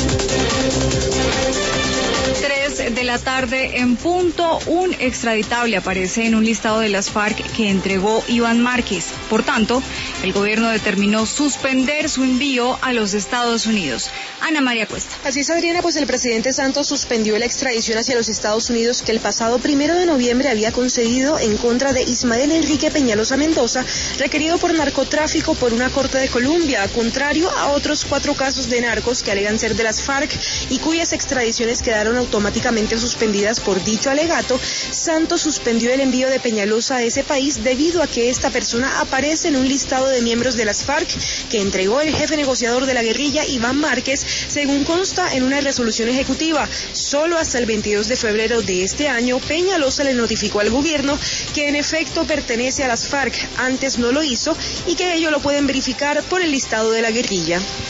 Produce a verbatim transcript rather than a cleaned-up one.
De la tarde en punto, un extraditable aparece en un listado de las FARC que entregó Iván Márquez. Por tanto, el gobierno determinó suspender su envío a los Estados Unidos. Ana María Cuesta. Así es, Adriana, pues el presidente Santos suspendió la extradición hacia los Estados Unidos que el pasado primero de noviembre había concedido en contra de Ismael Enrique Peñalosa Mendoza, requerido por narcotráfico por una corte de Colombia, contrario a otros cuatro casos de narcos que alegan ser de las FARC y cuyas extradiciones quedaron automáticamente suspendidas por dicho alegato. Santos suspendió el envío de Peñalosa a ese país debido a que esta persona aparece en un listado de miembros de las FARC que entregó el jefe negociador de la guerrilla, Iván Márquez, según consta en una resolución ejecutiva. Solo hasta el veintidós de febrero de este año, Peñalosa le notificó al gobierno que en efecto pertenece a las FARC, antes no lo hizo, y que ello lo pueden verificar por el listado de la guerrilla.